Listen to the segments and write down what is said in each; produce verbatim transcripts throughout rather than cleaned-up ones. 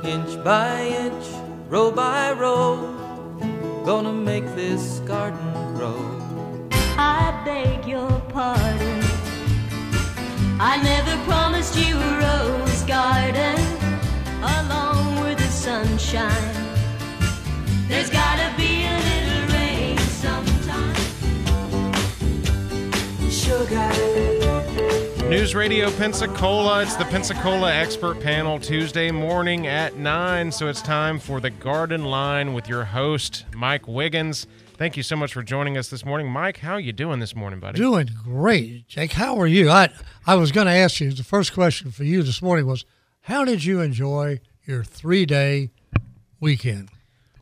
inch by inch, row by row, gonna make this garden grow. I beg your pardon, I never promised you a rose garden along with the sunshine. There's gotta be a little rain sometime. Sugar. News Radio Pensacola. It's the Pensacola Expert Panel Tuesday morning at nine, so it's time for the Garden Line with your host, Mike Wiggins. Thank you so much for joining us this morning. Mike, how are you doing this morning, buddy? Doing great. Jake, how are you? I, I was going to ask you, the first question for you this morning was, how did you enjoy your three-day weekend?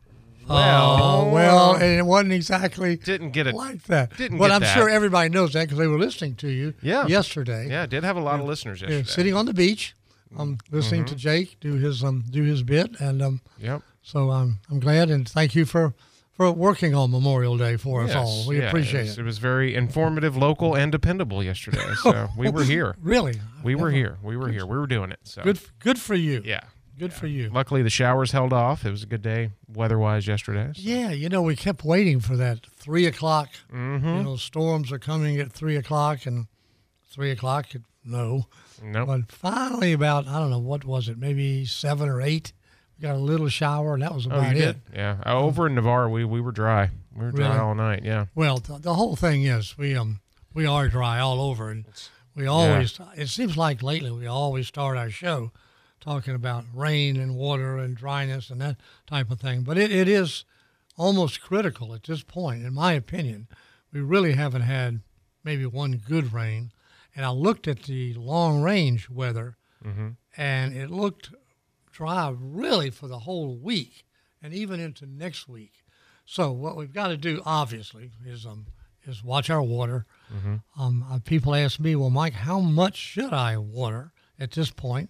Well, oh, well, and it wasn't exactly didn't get it like that. Didn't but get I'm that. sure everybody knows that because they were listening to you yeah. yesterday. Yeah, I did have a lot of yeah. listeners Yeah, yesterday. sitting on the beach, um, listening mm-hmm. to Jake do his um do his bit, and um, yep. So um, I'm glad, and thank you for, for working on Memorial Day for yes, us all. We yeah, appreciate it. Was, it. It was very informative, local, and dependable yesterday. So we were here. Really, we were Never. here. We were here. We were doing it. So good, good for you. Yeah. Good yeah. for you. Luckily, the showers held off. It was a good day weather-wise yesterday. So. Yeah, you know, we kept waiting for that three o'clock. Mm-hmm. You know, storms are coming at three o'clock, and three o'clock, no. Nope. But finally, about, I don't know, what was it, maybe seven or eight, we got a little shower, and that was about oh, you it. Did? Yeah. Uh, over in Navarre, we, we were dry. We were dry Really? all night, yeah. Well, th- the whole thing is we um we are dry all over, and we always, yeah. it seems like lately we always start our show talking about rain and water and dryness and that type of thing. But it, it is almost critical at this point, in my opinion. We really haven't had maybe one good rain. And I looked at the long-range weather, mm-hmm. and it looked dry really for the whole week and even into next week. So what we've got to do, obviously, is um is watch our water. Mm-hmm. Um, uh, people ask me, well, Mike, how much should I water at this point?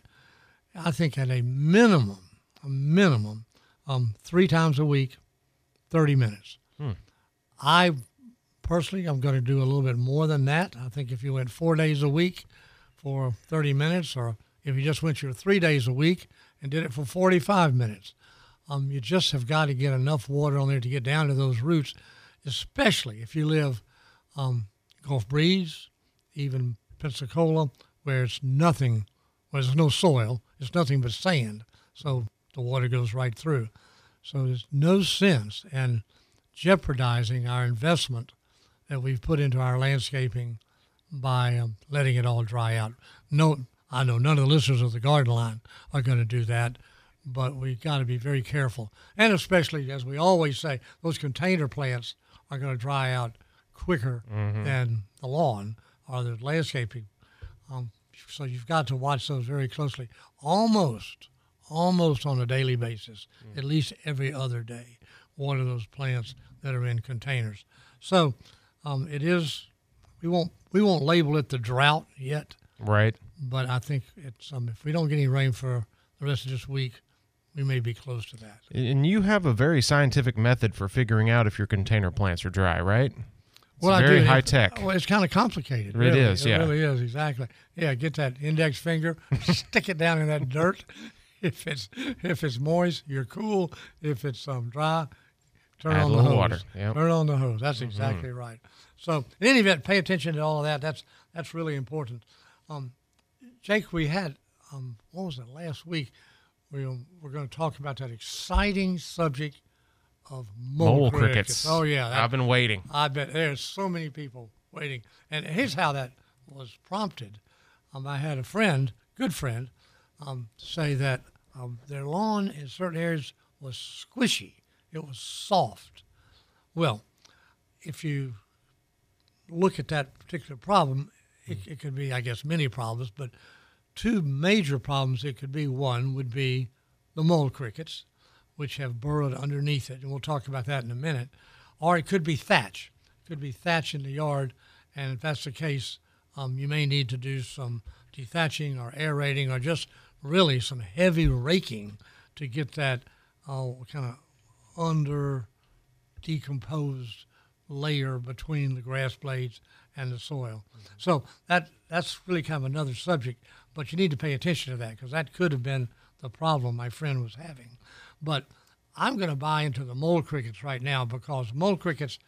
I think at a minimum, a minimum, um, three times a week, thirty minutes. Hmm. I personally, I'm going to do a little bit more than that. I think if you went four days a week for thirty minutes, or if you just went your three days a week and did it for forty-five minutes, um, you just have got to get enough water on there to get down to those roots, especially if you live um, Gulf Breeze, even Pensacola, where it's nothing, where there's no soil. It's nothing but sand, so the water goes right through. So there's no sense in jeopardizing our investment that we've put into our landscaping by um, letting it all dry out. No, I know none of the listeners of the Garden Line are going to do that, but we've got to be very careful. And especially, as we always say, those container plants are going to dry out quicker mm-hmm. than the lawn or the landscaping. Um, So you've got to watch those very closely, almost, almost on a daily basis, mm. at least every other day, water those plants that are in containers. So um, it is, we won't we won't label it the drought yet. Right. But I think it's um, if we don't get any rain for the rest of this week, we may be close to that. And you have a very scientific method for figuring out if your container plants are dry, right? It's well, very I do. high it, tech. Well, it's kind of complicated. It really. is, yeah. It really is, exactly. Yeah, get that index finger, stick it down in that dirt. If it's if it's moist, you're cool. If it's um, dry, turn Add on a the little hose. water. Yep. Turn on the hose. That's mm-hmm. exactly right. So, in any event, pay attention to all of that. That's that's really important. Um, Jake, we had, um, what was it, last week, we we're going to talk about that exciting subject of mole, Mole crickets. crickets. Oh, yeah. That, I've been waiting. I bet there's so many people waiting. And here's how that was prompted. Um, I had a friend, good friend, um, say that um, their lawn in certain areas was squishy. It was soft. Well, if you look at that particular problem, it, it could be, I guess, many problems, but two major problems it could be. One would be the mole crickets, which have burrowed underneath it, and we'll talk about that in a minute. Or it could be thatch. It could be thatch in the yard, and if that's the case, um, you may need to do some dethatching or aerating or just really some heavy raking to get that uh, kind of under decomposed layer between the grass blades and the soil. Mm-hmm. So that that's really kind of another subject, but you need to pay attention to that because that could have been the problem my friend was having. But I'm going to buy into the mole crickets right now because mole crickets,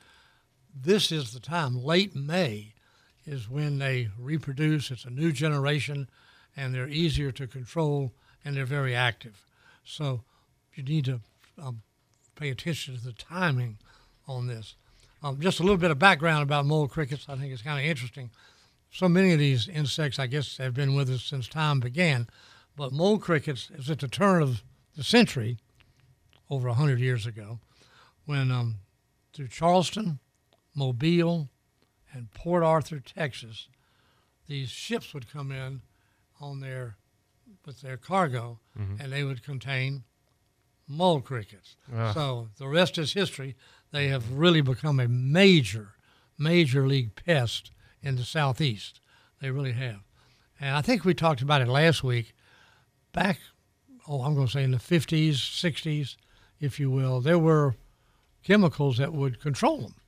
this is the time, late May is when they reproduce. It's a new generation, and they're easier to control, and they're very active. So you need to um, pay attention to the timing on this. Um, just a little bit of background about mole crickets. I think it's kind of interesting. So many of these insects, I guess, have been with us since time began. But mole crickets is at the turn of the century, over one hundred years ago, when um, through Charleston, Mobile, and Port Arthur, Texas, these ships would come in on their with their cargo, mm-hmm. and they would contain mole crickets. Uh. So the rest is history. They have really become a major, major league pest in the Southeast. They really have. And I think we talked about it last week. Back, oh, I'm going to say in the fifties, sixties, if you will, there were chemicals that would control them.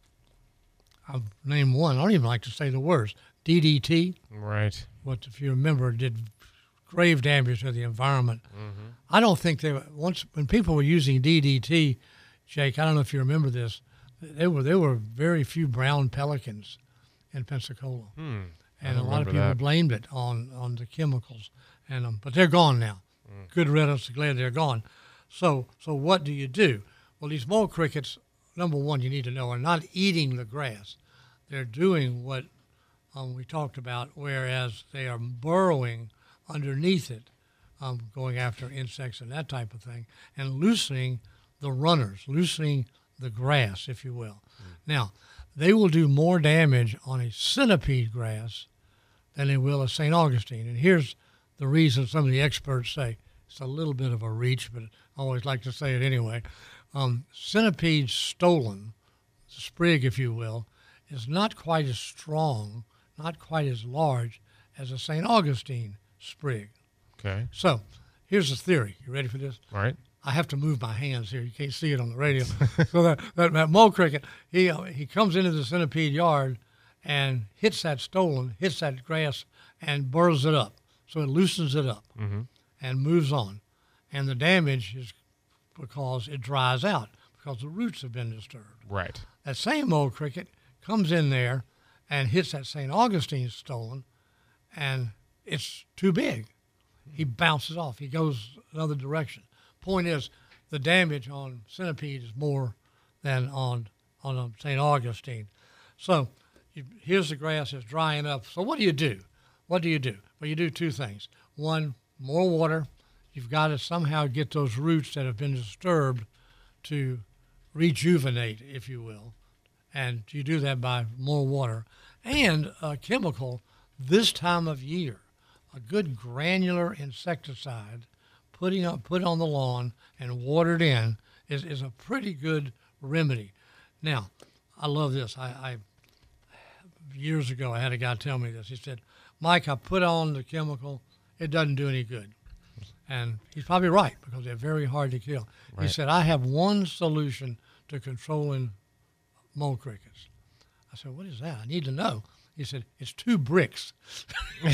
I'll name one. I don't even like to say the words. D D T. Right. What, if you remember, did grave damage to the environment. Mm-hmm. I don't think they were, once, when people were using D D T, Jake, I don't know if you remember this, there were, there were very few brown pelicans in Pensacola. Hmm. And a lot of people that. blamed it on, on the chemicals. And um, but they're gone now. Mm. Good riddance, glad they're gone. So so what do you do? Well, these mole crickets, number one, you need to know, are not eating the grass. They're doing what um, we talked about, whereas they are burrowing underneath it, um, going after insects and that type of thing, and loosening the runners, loosening the grass, if you will. Mm. Now, they will do more damage on a centipede grass than they will a Saint Augustine. And here's the reason some of the experts say. It's a little bit of a reach, but I always like to say it anyway. Um, centipede stolon, the sprig, if you will, is not quite as strong, not quite as large as a Saint Augustine sprig. Okay. So here's the theory. You ready for this? All right. I have to move my hands here. You can't see it on the radio. so that, that, that mole cricket, he uh, he comes into the centipede yard and hits that stolon, hits that grass, and burrs it up. So it loosens it up mm-hmm. and moves on. And the damage is because it dries out, because the roots have been disturbed. Right. That same mole cricket comes in there and hits that Saint Augustine stolon, and it's too big. He bounces off. He goes another direction. Point is, the damage on centipede is more than on on um, Saint Augustine. So you, here's the grass is drying up. So what do you do? What do you do? Well, you do two things. One, more water. You've got to somehow get those roots that have been disturbed to rejuvenate, if you will. And you do that by more water. And a chemical this time of year, a good granular insecticide, putting up, put on the lawn and watered in is, is a pretty good remedy. Now, I love this. I, I years ago I had a guy tell me this. He said, Mike, I put on the chemical, it doesn't do any good. And he's probably right, because they're very hard to kill. Right. He said, I have one solution to controlling mole crickets. I said, what is that? I need to know. He said, it's two bricks. he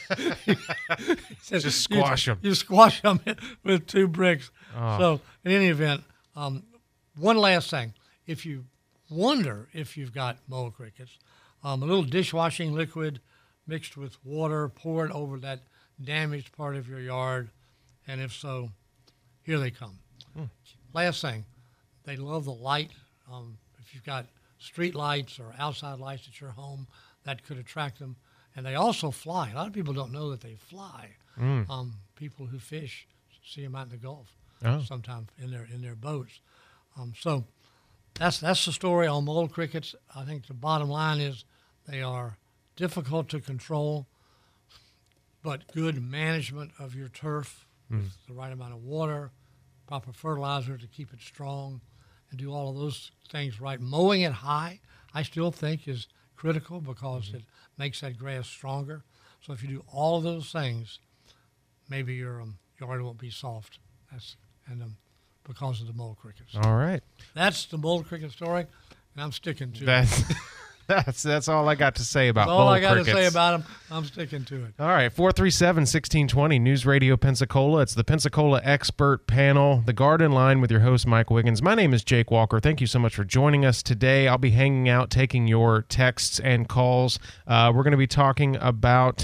said, Just squash you, them. You squash them with two bricks. Oh. So in any event, um, one last thing. If you wonder if you've got mole crickets, um, a little dishwashing liquid mixed with water, pour it over that damaged part of your yard, and if so, here they come. Hmm. Last thing, they love the light. Um, if you've got street lights or outside lights at your home, that could attract them. And they also fly. A lot of people don't know that they fly. Mm. Um, people who fish see them out in the Gulf oh. sometimes in their in their boats. Um, so that's that's the story on mole crickets. I think the bottom line is they are difficult to control, but good management of your turf mm. with the right amount of water, proper fertilizer to keep it strong, and do all of those things right. Mowing it high, I still think, is critical because mm-hmm. it makes that grass stronger. So if you do all of those things, maybe your um, yard won't be soft. That's and um, because of the mole crickets. All right. That's the mole cricket story, and I'm sticking to That's it. that's that's all I got to say about That's all mole I got crickets. to say about them. I'm sticking to it. All right, four three seven, one six two zero, News Radio Pensacola. It's the Pensacola Expert Panel, the Garden Line with your host, Mike Wiggins. My name is Jake Walker. Thank you so much for joining us today. I'll be hanging out, taking your texts and calls. Uh, we're going to be talking about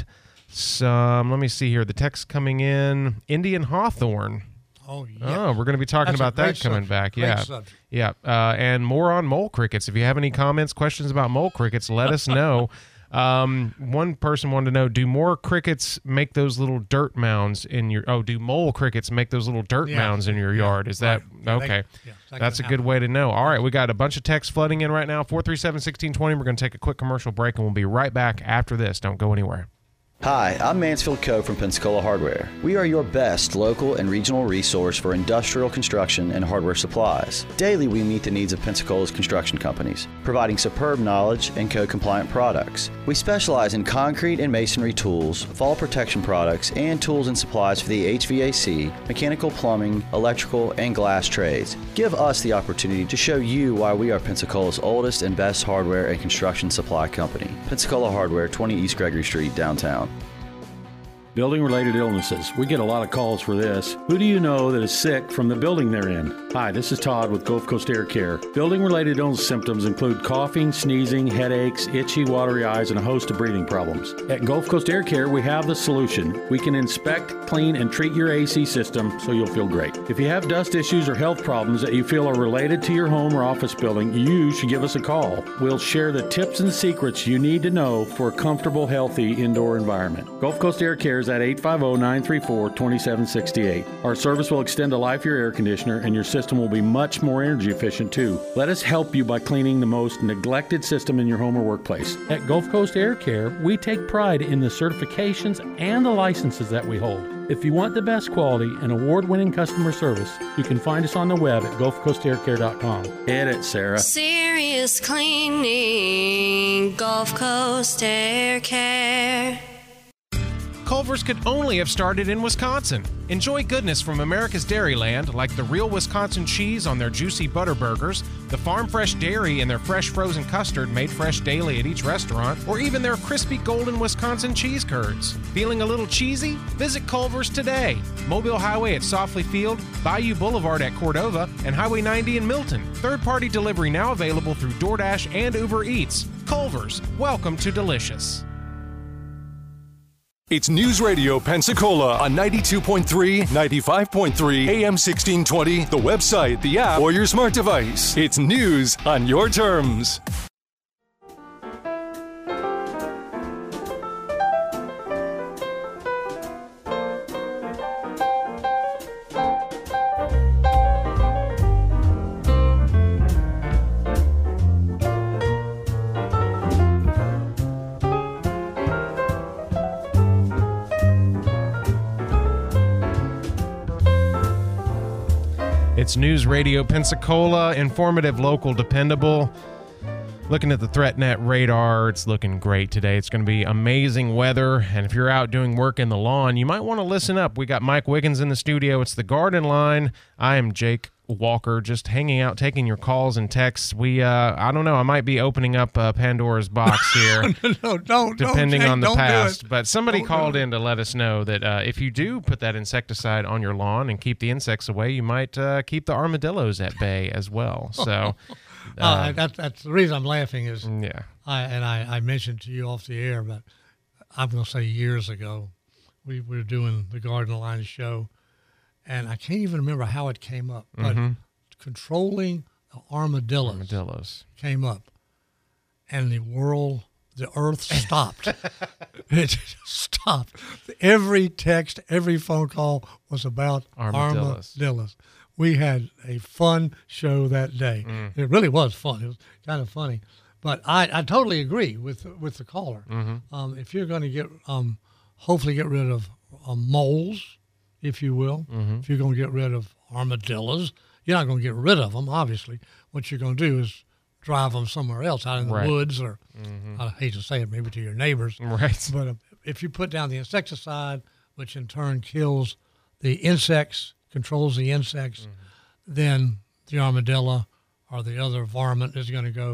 some, let me see here, the text coming in, Indian hawthorn. Oh, yeah. Oh, we're going to be talking That's a about that great coming subject. back. Great Yeah. subject. Yeah. Uh, and more on mole crickets. If you have any comments, questions about mole crickets, let us know. Um, one person wanted to know, do more crickets make those little dirt mounds in your, oh, do mole crickets make those little dirt Yeah. mounds in your Yeah. yard? Is Right. that, Yeah, they- okay. yeah, that That's a can good happen. way to know. All right. We got a bunch of texts flooding in right now. four three seven, one six two zero. We're going to take a quick commercial break and we'll be right back after this. Don't go anywhere. Hi, I'm Mansfield Coe from Pensacola Hardware. We are your best local and regional resource for industrial construction and hardware supplies. Daily, we meet the needs of Pensacola's construction companies, providing superb knowledge and code-compliant products. We specialize in concrete and masonry tools, fall protection products, and tools and supplies for the H V A C, mechanical, plumbing, electrical, and glass trades. Give us the opportunity to show you why we are Pensacola's oldest and best hardware and construction supply company. Pensacola Hardware, twenty East Gregory Street, downtown. Building-related illnesses. We get a lot of calls for this. Who do you know that is sick from the building they're in? Hi, this is Todd with Gulf Coast Air Care. Building-related illness symptoms include coughing, sneezing, headaches, itchy, watery eyes, and a host of breathing problems. At Gulf Coast Air Care, we have the solution. We can inspect, clean, and treat your A C system so you'll feel great. If you have dust issues or health problems that you feel are related to your home or office building, you should give us a call. We'll share the tips and secrets you need to know for a comfortable, healthy indoor environment. Gulf Coast Air Care is at eight five zero, nine three four, two seven six eight. Our service will extend the life of your air conditioner, and your system will be much more energy efficient too. Let us help you by cleaning the most neglected system in your home or workplace. At Gulf Coast Air Care, we take pride in the certifications and the licenses that we hold. If you want the best quality and award-winning customer service, you can find us on the web at gulf coast air care dot com. Hit it, Sarah. Serious cleaning, Gulf Coast Air Care. Culver's could only have started in Wisconsin. Enjoy goodness from America's Dairyland, like the real Wisconsin cheese on their juicy butter burgers, the farm fresh dairy in their fresh frozen custard made fresh daily at each restaurant, or even their crispy golden Wisconsin cheese curds. Feeling a little cheesy? Visit Culver's today. Mobile Highway at Softly Field, Bayou Boulevard at Cordova, and Highway ninety in Milton. Third-party delivery now available through DoorDash and Uber Eats. Culver's, welcome to delicious. It's News Radio Pensacola on ninety-two point three, ninety-five point three, A M sixteen twenty, the website, the app, or your smart device. It's news on your terms. It's News Radio Pensacola, informative, local, dependable. Looking at the ThreatNet radar, it's looking great today. It's going to be amazing weather, and if you're out doing work in the lawn, you might want to listen up. We got Mike Wiggins in the studio. It's the Garden Line. I am Jake Walker, just hanging out, taking your calls and texts. We, uh, I don't know, I might be opening up uh, Pandora's box here. no, don't. Depending don't, on the don't past. Do it. But somebody Don't called do it. in to let us know that uh, if you do put that insecticide on your lawn and keep the insects away, you might uh, keep the armadillos at bay as well. So, Uh, uh, that, that's the reason I'm laughing is, yeah. I, and I, I mentioned to you off the air, but I'm going to say years ago, we were doing the Garden Line show, and I can't even remember how it came up, but Mm-hmm. controlling the armadillos, Armadillos. came up, and the world, the earth stopped. It just stopped. Every text, every phone call was about Armadillos. armadillos. We had a fun show that day. Mm. It really was fun. It was kind of funny. But I, I totally agree with with the caller. Mm-hmm. Um, if you're going to get, um, hopefully get rid of um, moles, if you will, Mm-hmm. if you're going to get rid of armadillos, you're not going to get rid of them, obviously. What you're going to do is drive them somewhere else, out in the Right. woods, or Mm-hmm. I hate to say it, maybe to your neighbors. Right. But uh, if you put down the insecticide, which in turn kills the insects, controls the insects, Mm-hmm. then the armadillo or the other varmint is going to go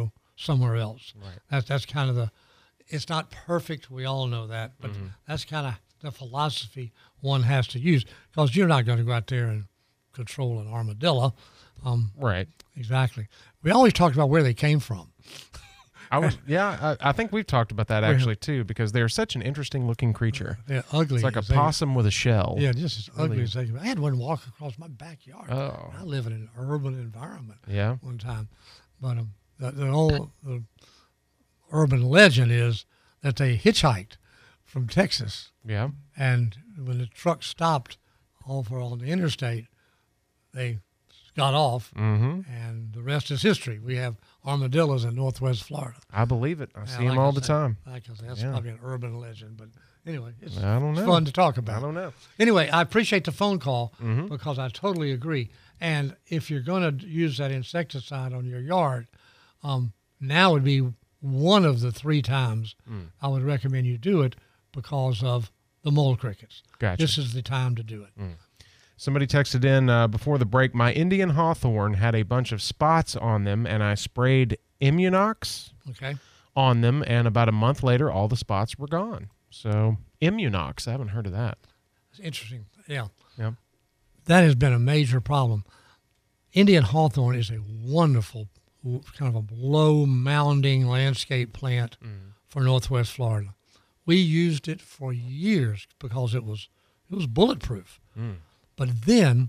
somewhere else. Right. That's that's kind of the. It's not perfect. We all know that, but Mm-hmm. that's kind of the philosophy one has to use, because you're not going to go out there and control an armadillo. Um, Right. exactly. We always talked about where they came from. I was, yeah, I, I think we've talked about that actually too, because they're such an interesting looking creature. They're ugly. It's like a as they- possum with a shell. Yeah, just as ugly Really. as they can. I had one walk across my backyard. Oh. I live in an urban environment. Yeah. One time, but um, the, the old the urban legend is that they hitchhiked from Texas, Yeah. and when the truck stopped over on the interstate, they got off, Mm-hmm. and the rest is history. We have armadillos in Northwest Florida. I believe it. I Yeah, see like them I all the said, time. Like I said, that's Yeah. probably an urban legend, but anyway, it's, I don't it's know. fun to talk about. I don't know. Anyway, I appreciate the phone call Mhm. because I totally agree. And if you're going to use that insecticide on your yard, um, now would be one of the three times Mm. I would recommend you do it because of the mole crickets. Gotcha. This is the time to do it. Somebody texted in uh, before the break, my Indian hawthorn had a bunch of spots on them, and I sprayed Immunox Okay. on them, and about a month later, all the spots were gone. So Immunox, I haven't heard of that. It's interesting. Yeah. Yeah. That has been a major problem. Indian hawthorn is a wonderful, kind of a low mounding landscape plant for Northwest Florida. We used it for years because it was it was bulletproof. Mm. But then,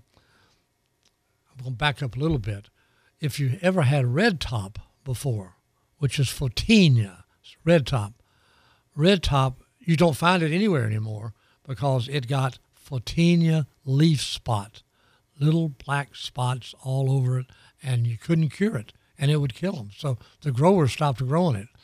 I'm going to back up a little bit. If you ever had red top before, which is Photinia, red top, red top, you don't find it anywhere anymore because it got Photinia leaf spot, little black spots all over it, and you couldn't cure it, and it would kill them. So the growers stopped growing it.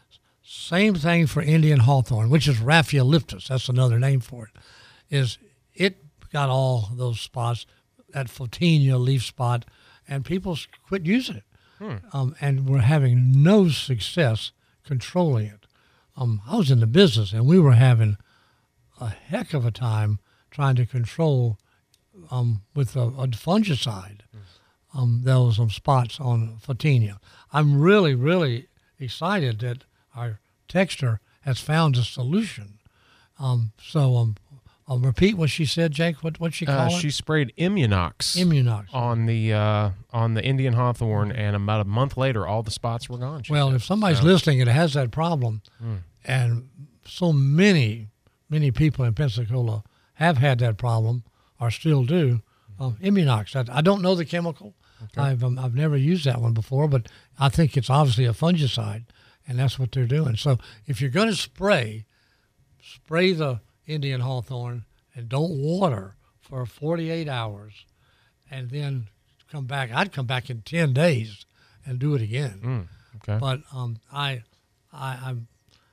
Same thing for Indian hawthorn, which is Rhaphioliptus. That's another name for it. Is it got all those spots, that Photinia leaf spot, and people s- quit using it. Hmm. Um, and we're having no success controlling it. Um, I was in the business, and we were having a heck of a time trying to control um, with a, a fungicide um, those um, spots on Photinia. I'm really, really excited that our texter has found a solution. Um, so um, I'll repeat what she said, Jake. What what she Uh, called she it? sprayed Immunox, Immunox. on the uh, on the Indian hawthorn, and about a month later, all the spots were gone. she Well, said. if somebody's So- listening and has that problem, Mm. and so many, many people in Pensacola have had that problem or still do, um, Immunox. I, I don't know the chemical. I've um, I've never used that one before, but I think it's obviously a fungicide, and that's what they're doing. So if you're going to spray, spray the Indian hawthorn and don't water for forty-eight hours, and then come back. I'd come back in ten days and do it again. Mm, okay. But um, I, I, I'm,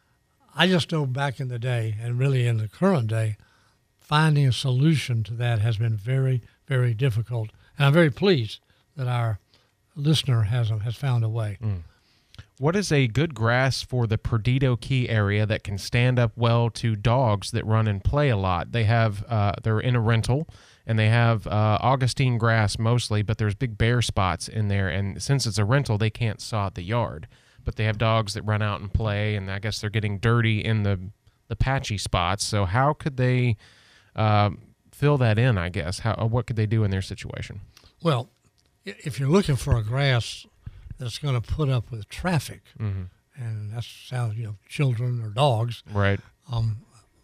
I just know back in the day, and really in the current day, finding a solution to that has been very, very difficult. And I'm very pleased that our listener has has found a way. What is a good grass for the Perdido Key area that can stand up well to dogs that run and play a lot? They have, uh, they're in a rental, and they have uh, Augustine grass mostly, but there's big bare spots in there, and since it's a rental, they can't sod the yard. But they have dogs that run out and play, and I guess they're getting dirty in the the patchy spots. So how could they uh, fill that in, I guess? How what could they do in their situation? Well, i- if you're looking for a grass that's going to put up with traffic, Mhm. and that sounds, you know, children or dogs, Right. um,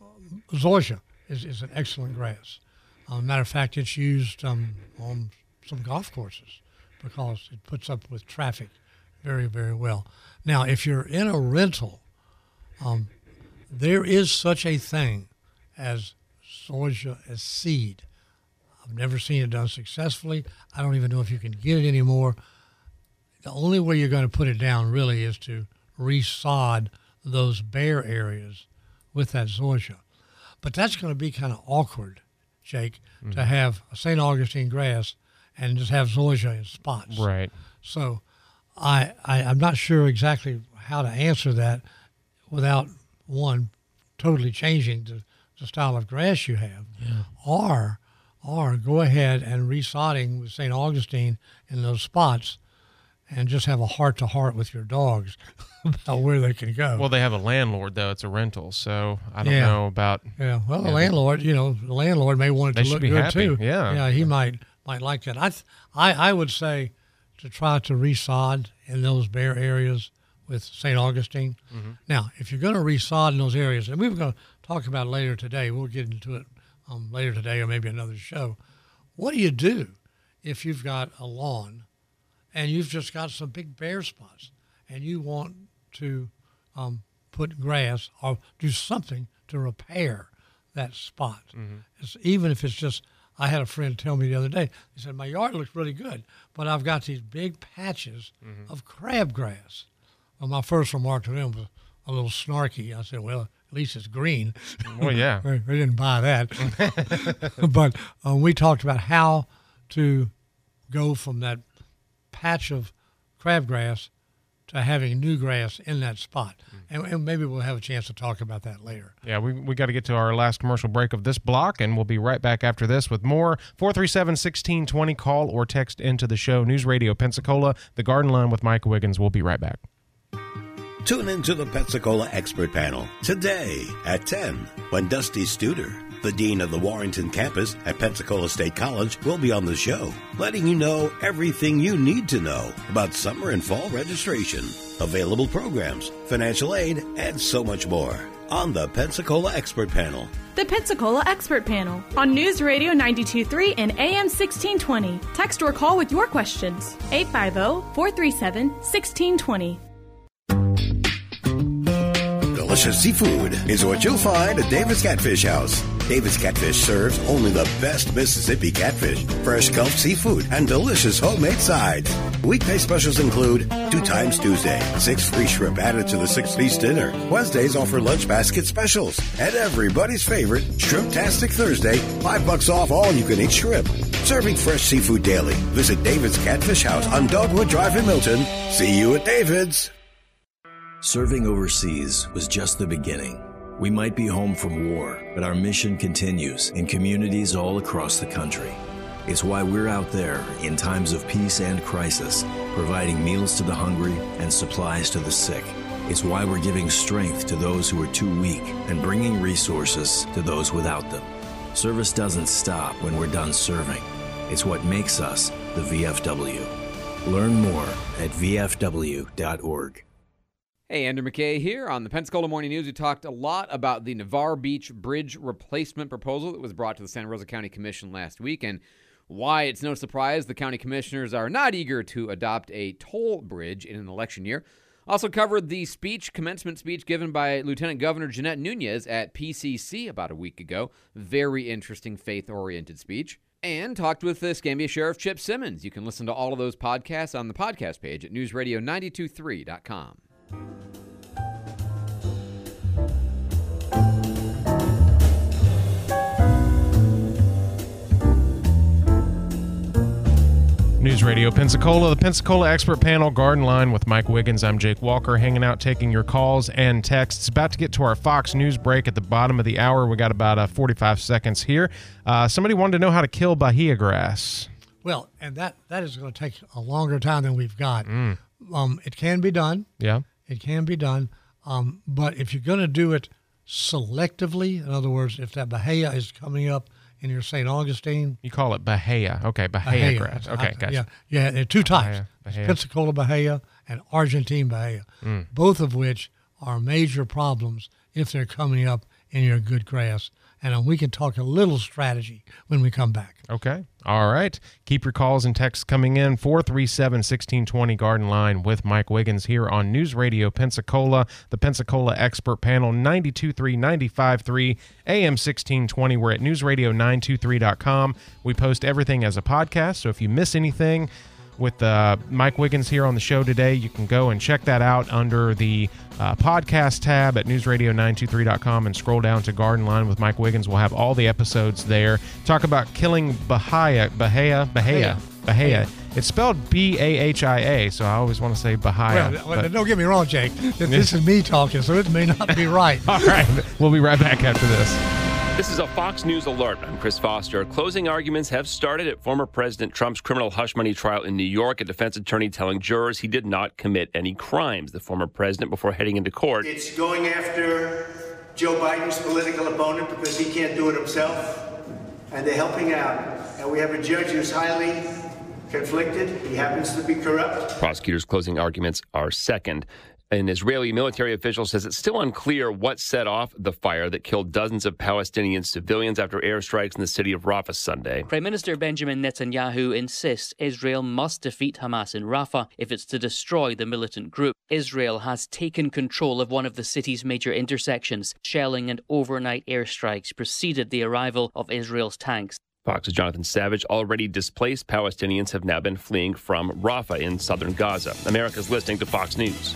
zoysia is, is an excellent grass. Um, matter of fact, it's used um, on some golf courses because it puts up with traffic very, very well. Now, if you're in a rental, um, there is such a thing as zoysia as seed. I've never seen it done successfully. I don't even know if you can get it anymore. The only way you're going to put it down really is to resod those bare areas with that zoysia. But that's going to be kind of awkward, Jake, to have a Saint Augustine grass and just have zoysia in spots. Right. So I, I, I'm not sure exactly how to answer that without, one, totally changing the, the style of grass you have, or or go ahead and resodding with Saint Augustine in those spots and just have a heart-to-heart with your dogs about where they can go. Well, they have a landlord, though. It's a rental, so I don't Yeah. know about... Yeah, well, the Yeah. landlord, you know, the landlord may want it They to should look be good, happy, too. yeah. Yeah, he might might like that. I, th- I I would say to try to resod in those bare areas with Saint Augustine. Mm-hmm. Now, if you're going to resod in those areas, and we were going to talk about it later today, we'll get into it um, later today or maybe another show. What do you do if you've got a lawn and you've just got some big bare spots and you want to um, put grass or do something to repair that spot? Mm-hmm. It's, even if it's just, I had a friend tell me the other day, he said, my yard looks really good, but I've got these big patches Mm-hmm. of crabgrass. Well, my first remark to him was a little snarky. I said, well, at least it's green. Well, yeah. we, we didn't buy that. But um, we talked about how to go from that patch of crabgrass to having new grass in that spot. And, and maybe we'll have a chance to talk about that later. Yeah, we we got to get to our last commercial break of this block, and we'll be right back after this with more. four three seven, one six two zero, call or text into the show. News Radio Pensacola, The Garden Line with Mike Wiggins. We'll be right back. Tune into the Pensacola Expert Panel today at ten when Dusty Studer, the Dean of the Warrington campus at Pensacola State College, will be on the show, letting you know everything you need to know about summer and fall registration, available programs, financial aid, and so much more on the Pensacola Expert Panel. The Pensacola Expert Panel on News Radio ninety-two point three and A M sixteen twenty. Text or call with your questions. eight five zero, four three seven, one six two zero. Delicious seafood is what you'll find at David's Catfish House. David's Catfish serves only the best Mississippi catfish, fresh Gulf seafood, and delicious homemade sides. Weekday specials include two times Tuesday, six free shrimp added to the six-piece dinner. Wednesdays offer lunch basket specials. And everybody's favorite, Shrimp-tastic Thursday, five bucks off all you-can-eat shrimp. Serving fresh seafood daily. Visit David's Catfish House on Dogwood Drive in Milton. See you at David's. Serving overseas was just the beginning. We might be home from war, but our mission continues in communities all across the country. It's why we're out there in times of peace and crisis, providing meals to the hungry and supplies to the sick. It's why we're giving strength to those who are too weak and bringing resources to those without them. Service doesn't stop when we're done serving. It's what makes us the V F W. Learn more at v f w dot org. Hey, Andrew McKay here. On the Pensacola Morning News, we talked a lot about the Navarre Beach Bridge replacement proposal that was brought to the Santa Rosa County Commission last week, and why it's no surprise the county commissioners are not eager to adopt a toll bridge in an election year. Also covered the speech, commencement speech given by Lieutenant Governor Jeanette Nunez at P C C about a week ago. Very interesting faith-oriented speech. And talked with the Escambia Sheriff Chip Simmons. You can listen to all of those podcasts on the podcast page at news radio nine two three dot com. News Radio Pensacola, the Pensacola Expert Panel, Garden Line with Mike Wiggins. I'm Jake Walker, hanging out, taking your calls and texts. About to get to our Fox News break at the bottom of the hour. We got about uh, forty-five seconds here. Uh, somebody wanted to know how to kill Bahia grass. Well, and that, that is going to take a longer time than we've got. Mm. Um, it can be done. Yeah. It can be done. Um, but if you're going to do it selectively, in other words, if that Bahia is coming up in your Saint Augustine. You call it Bahia. Okay, Bahia, Bahia. grass. Okay, I, gotcha. Yeah, yeah, there are two types. Bahia, Bahia. Pensacola Bahia and Argentine Bahia, Mm. both of which are major problems if they're coming up in your good grass. And uh, we can talk a little strategy when we come back. Okay. All right. Keep your calls and texts coming in. four three seven, one six two zero Garden Line with Mike Wiggins here on News Radio Pensacola, the Pensacola Expert Panel, ninety-two point three, ninety-five point three, A M sixteen twenty. We're at news radio nine two three dot com. We post everything as a podcast, so if you miss anything with uh, Mike Wiggins here on the show today, you can go and check that out under the uh, podcast tab at news radio nine two three dot com and scroll down to Garden Line with Mike Wiggins. We'll have all the episodes there. Talk about killing Bahia, Bahia, Bahia, Bahia. It's spelled B A H I A, so I always want to say Bahia. Well, well don't get me wrong, Jake. This is me talking, so it may not be right. All right. We'll be right back after this. This is a Fox News alert. I'm Chris Foster. Closing arguments have started at former President Trump's criminal hush money trial in New York. A defense attorney telling jurors he did not commit any crimes. The former president, before heading into court, It's going after Joe Biden's political opponent because he can't do it himself, and they're helping out. And we have a judge who's highly conflicted. He happens to be corrupt. prosecutors' closing arguments are second. An Israeli military official says it's still unclear what set off the fire that killed dozens of Palestinian civilians after airstrikes in the city of Rafah Sunday. Prime Minister Benjamin Netanyahu insists Israel must defeat Hamas in Rafah if it's to destroy the militant group. Israel has taken control of one of the city's major intersections. Shelling and overnight airstrikes preceded the arrival of Israel's tanks. Fox's Jonathan Savage. Already displaced Palestinians have now been fleeing from Rafah in southern Gaza. America's listening to Fox News.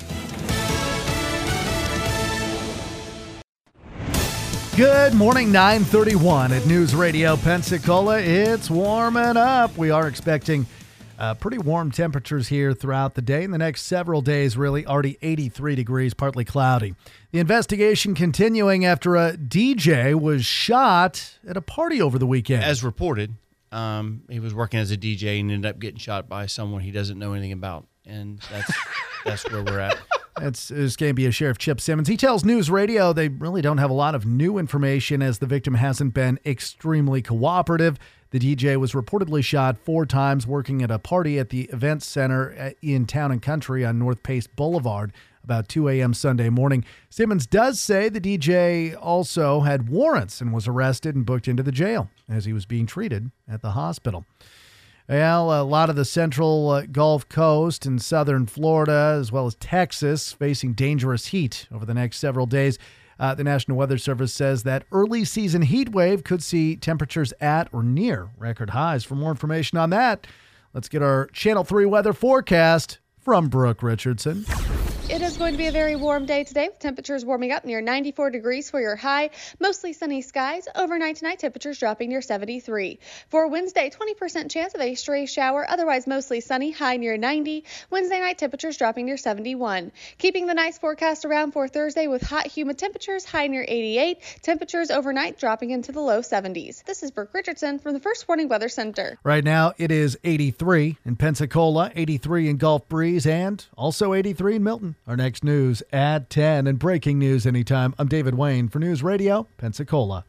Good morning, nine thirty-one at News Radio Pensacola. It's warming up. We are expecting uh, pretty warm temperatures here throughout the day. In the next several days, really, already eighty-three degrees, partly cloudy. The investigation continuing after a D J was shot at a party over the weekend. As reported, um, he was working as a D J and ended up getting shot by someone he doesn't know anything about. And that's that's where we're at. That's Escambia Sheriff Chip Simmons. He tells News Radio they really don't have a lot of new information as the victim hasn't been extremely cooperative. The D J was reportedly shot four times working at a party at the Events Center in Town and Country on North Pace Boulevard about two a.m. Sunday morning. Simmons does say the D J also had warrants and was arrested and booked into the jail as he was being treated at the hospital. Well, a lot of the central uh, Gulf Coast and southern Florida, as well as Texas, facing dangerous heat over the next several days. Uh, the National Weather Service says that early season heat wave could see temperatures at or near record highs. For more information on that, let's get our Channel three weather forecast from Brooke Richardson. It is going to be a very warm day today with temperatures warming up near ninety-four degrees for your high. Mostly sunny skies. Overnight tonight, temperatures dropping near seventy-three. For Wednesday, twenty percent chance of a stray shower. Otherwise, mostly sunny, high near ninety. Wednesday night, temperatures dropping near seventy-one. Keeping the nice forecast around for Thursday with hot, humid temperatures, high near eighty-eight. Temperatures overnight dropping into the low seventies. This is Brooke Richardson from the First Warning Weather Center. Right now, it is eighty-three in Pensacola, eighty-three in Gulf Breeze, and also eighty-three in Milton. Our next news at ten and breaking news anytime. I'm David Wayne for News Radio Pensacola.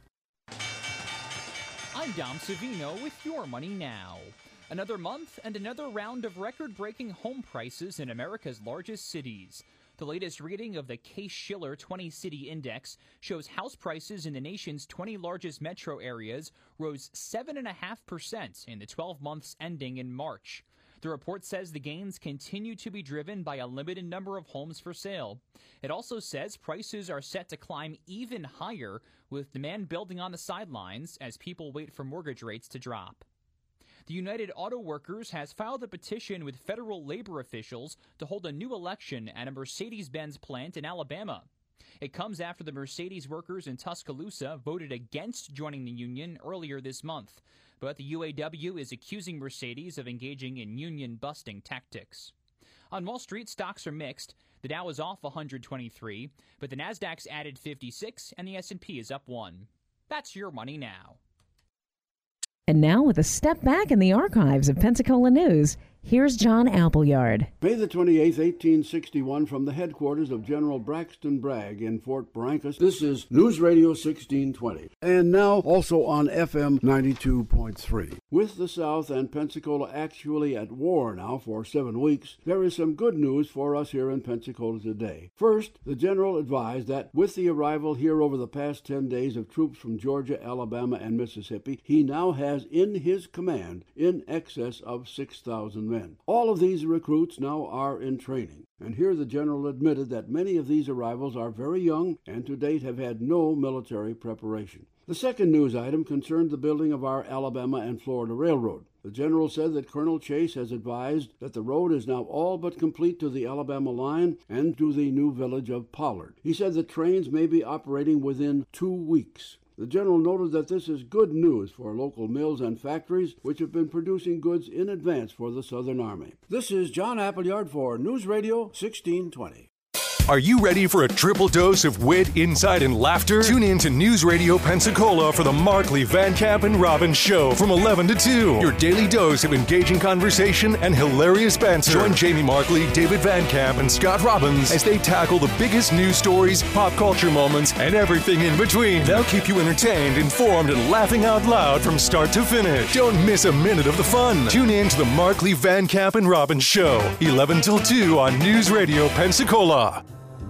I'm Dom Savino with Your Money Now. Another month and another round of record-breaking home prices in America's largest cities. The latest reading of the Case-Shiller twenty City Index shows house prices in the nation's twenty largest metro areas rose seven point five percent in the twelve months ending in March. The report says the gains continue to be driven by a limited number of homes for sale. It also says prices are set to climb even higher, with demand building on the sidelines as people wait for mortgage rates to drop. The United Auto Workers has filed a petition with federal labor officials to hold a new election at a Mercedes-Benz plant in Alabama. It comes after the Mercedes workers in Tuscaloosa voted against joining the union earlier this month. But the U A W is accusing Mercedes of engaging in union-busting tactics. On Wall Street, stocks are mixed. The Dow is off one hundred twenty-three, but the Nasdaq's added fifty-six, and the S and P is up one. That's Your Money Now. And now, with a step back in the archives of Pensacola News, here's John Appleyard. May the twenty-eighth, eighteen sixty-one, from the headquarters of General Braxton Bragg in Fort Barrancas, this is News Radio sixteen twenty. And now also on F M ninety-two point three. With the South and Pensacola actually at war now for seven weeks, there is some good news for us here in Pensacola today. First, the General advised that with the arrival here over the past ten days of troops from Georgia, Alabama, and Mississippi, he now has in his command in excess of six thousand men. All of these recruits now are in training, and here the General admitted that many of these arrivals are very young and to date have had no military preparation. The second news item concerned the building of our Alabama and Florida Railroad. The General said that Colonel Chase has advised that the road is now all but complete to the Alabama line and to the new village of Pollard. He said the trains may be operating within two weeks. The General noted that this is good news for local mills and factories which have been producing goods in advance for the Southern Army. This is John Appleyard for News Radio sixteen twenty. Are you ready for a triple dose of wit, insight, and laughter? Tune in to News Radio Pensacola for the Markley, Van Camp, and Robbins Show from eleven to two. Your daily dose of engaging conversation and hilarious banter. Join Jamie Markley, David Van Camp, and Scott Robbins as they tackle the biggest news stories, pop culture moments, and everything in between. They'll keep you entertained, informed, and laughing out loud from start to finish. Don't miss a minute of the fun. Tune in to the Markley, Van Camp, and Robbins Show, eleven till two on News Radio Pensacola.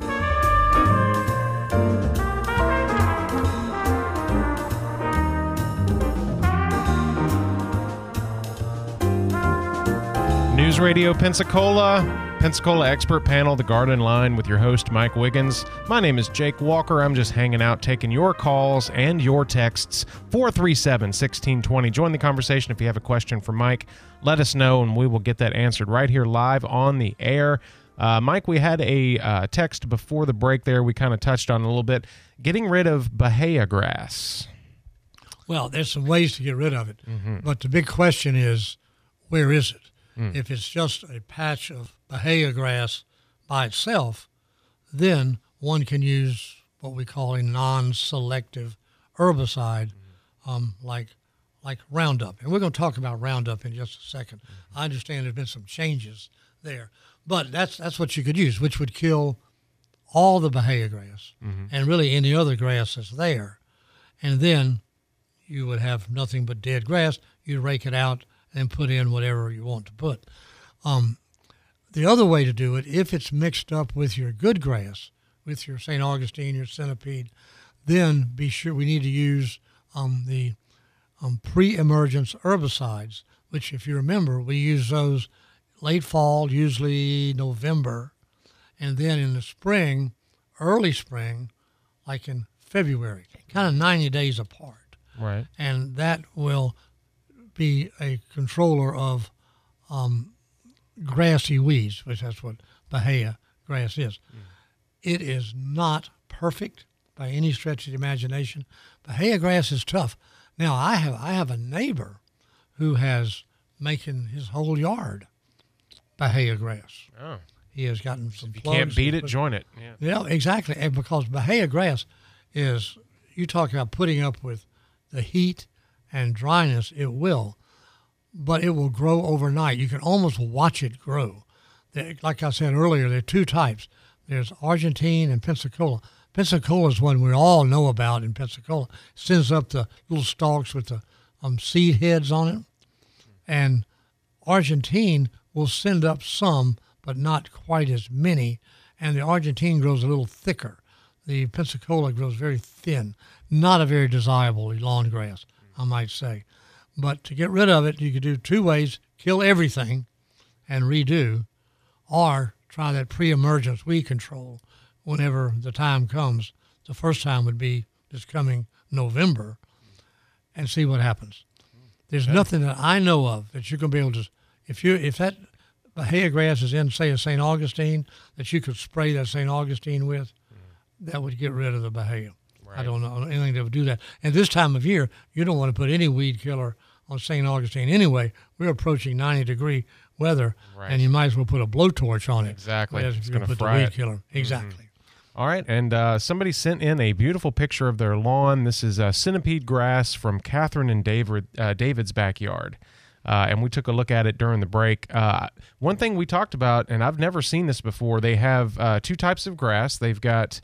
News Radio Pensacola, Pensacola Expert Panel, The Garden Line with your host, Mike Wiggins. My name is Jake Walker. I'm just hanging out, taking your calls and your texts, four three seven, one six two zero. Join the conversation if you have a question for Mike. Let us know, and we will get that answered right here live on the air. Uh, Mike, we had a uh, text before the break there. We kind of touched on a little bit. Getting rid of Bahia grass. Well, there's some ways to get rid of it. Mm-hmm. But the big question is, where is it? Mm. If it's just a patch of Bahia grass by itself, then one can use what we call a non-selective herbicide, um, like like Roundup. And we're going to talk about Roundup in just a second. Mm-hmm. I understand there's been some changes there. But that's that's what you could use, which would kill all the Bahia grass Mhm. and really any other grass that's there. And then you would have nothing but dead grass. You'd rake it out and put in whatever you want to put. Um, the other way to do it, if it's mixed up with your good grass, with your Saint Augustine, your centipede, then be sure we need to use um, the um, pre-emergence herbicides, which, if you remember, we use those late fall, usually November, and then in the spring, early spring, like in February, kind of ninety days apart. Right. And that will be a controller of um, grassy weeds, which that's what Bahia grass is. Mm. It is not perfect by any stretch of the imagination. Bahia grass is tough. Now, I have I have a neighbor who has making his whole yard Bahia grass. Oh. He has gotten some If you plugs can't beat and it, put- join it. Yeah. Yeah, exactly. And because Bahia grass is, you talk about putting up with the heat and dryness, it will, but it will grow overnight. You can almost watch it grow. There- Like I said earlier, there are two types. There's Argentine and Pensacola. Pensacola is one we all know about in Pensacola. It sends up the little stalks with the um, seed heads on it. And Argentine will send up some, but not quite as many. And the Argentine grows a little thicker. The Pensacola grows very thin. Not a very desirable lawn grass, I might say. But to get rid of it, you could do two ways: kill everything and redo, or try that pre-emergence weed control whenever the time comes. The first time would be this coming November, and see what happens. There's Okay. nothing that I know of that you're going to be able to, if you if that Bahia grass is in, say, a Saint Augustine, that you could spray that Saint Augustine with, that would get rid of the Bahia. I don't know anything that would do that. And this time of year, you don't want to put any weed killer on Saint Augustine anyway. We're approaching ninety degree weather, Right. and you might as well put a blowtorch on it. Exactly. Whereas if It's you're gonna going to put fry the it. weed killer. Exactly. All right, and uh, somebody sent in a beautiful picture of their lawn. This is uh, centipede grass from Catherine and David, uh, David's backyard, uh, and we took a look at it during the break. Uh, one thing we talked about, and I've never seen this before, they have uh, two types of grass. They've got